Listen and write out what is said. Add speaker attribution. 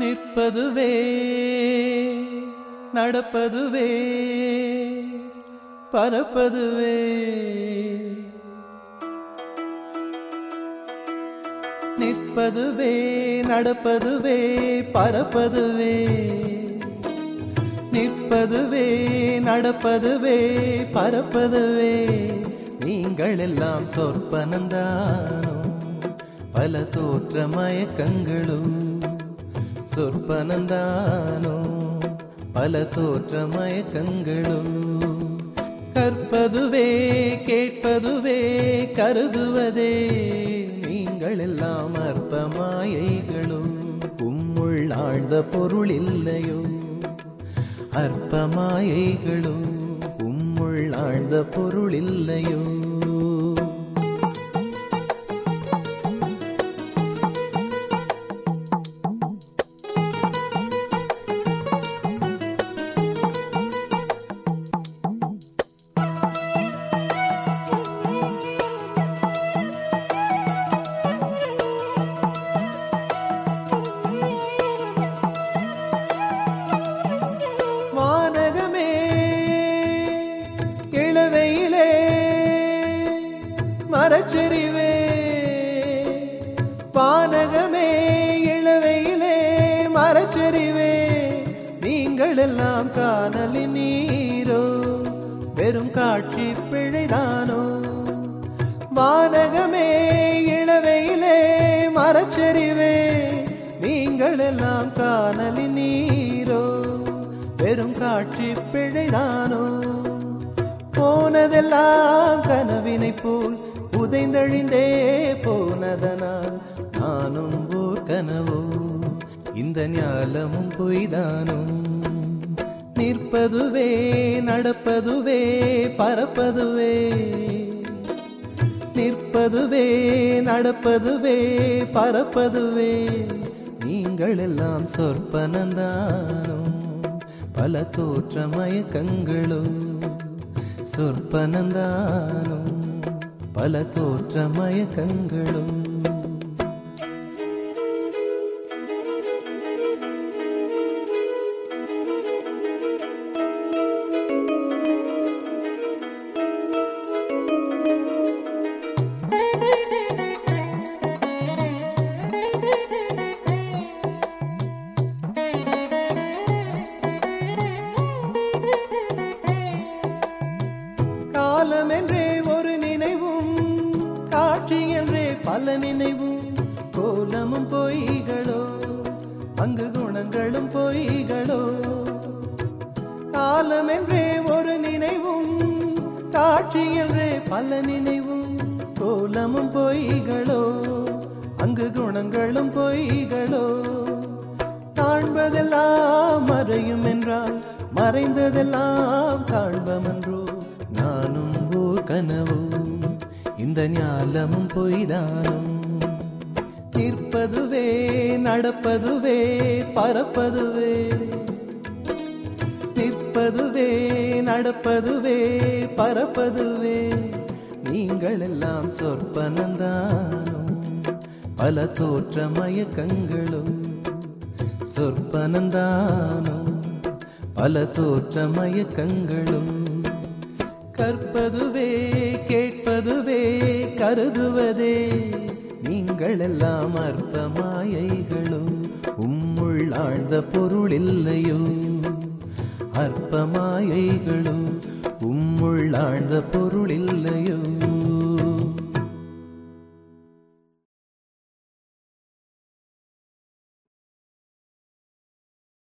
Speaker 1: நிற்பதுவே நடப்பதுவே பறப்பதுவே. நிற்பதுவே நடப்பதுவே பறப்பதுவே. நிற்பதுவே நடப்பதுவே பறப்பதுவே. நீங்கள் எல்லாம் சொற்பனந்தானோ பல தோற்ற மயக்கங்களும். சொற்பனந்தானோ பல தோற்ற மயக்கங்களும். கற்பதுவே கேட்பதுவே கருதுவதே. நீங்கள் எல்லாம் அற்ப மாயைகளும். உம்முள் ஆழ்ந்த பொருள் இல்லையோ. அற்ப மாயைகளும் உம்முள் ஆழ்ந்த பொருள் இல்லையோ. மரச்செறிவே வானகமே இளவையிலே மரச்செறிவே. நீங்கள் எல்லாம் காணலின் நீரோ வெறும் காட்சி பிழைதானோ. வானகமே இளவையிலே மரச்செறிவே. நீங்கள் எல்லாம் காணலின் நீரோ வெறும் காட்சி பிழைதானோ. போனதெல்லாம் கனவினை போல் உதைந்தழிந்தே போனதனால் நானும் ஓர் கனவோ. இந்த ஞாலமும் பொய்தானோ. நிற்பதுவே நடப்பதுவே பறப்பதுவே. நிற்பதுவே நடப்பதுவே பறப்பதுவே. நீங்கள் எல்லாம் சொற்பனந்தானோ பல தோற்ற மயக்கங்களும். சொற்பனந்தானோ பல தோற்ற மயக்கங்களும். காலம் என்றே ஒரு நினைவும் காட்சி என்றே பல நினைவும். கோலமும் பொய்களோ அங்கு குணங்களும் பொய்களோ. காலம் என்றே ஒரு நினைவும் காட்சி என்றே பல நினைவும். கோலமும் பொய்களோ அங்கு குணங்களும் பொய்களோ. காண்பதெல்லாம் மறையும் என்றால் மறைந்ததெல்லாம் காண்பமன்றோ. நானும் ஓர் கனவோ இந்த ஞாலமும் பொய்தானும். நிற்பதுவே நடப்பதுவே பறப்பதுவே. நிற்பதுவே நடப்பதுவே பறப்பதுவே. நீங்கள் எல்லாம் சொற்பனந்தானோ பல தோற்ற மயக்கங்களும். சொற்பனந்தானோ பல தோற்ற மயக்கங்களும். கற்பதுவே கேட்பதுவே கருதுவதே. நீங்கள் எல்லாம் அற்ப மாயைகளும். உம்முள் ஆழ்ந்த பொருள் இல்லையோ. அற்ப மாயைகளும் உம்முள் ஆழ்ந்த பொருள் இல்லையோ.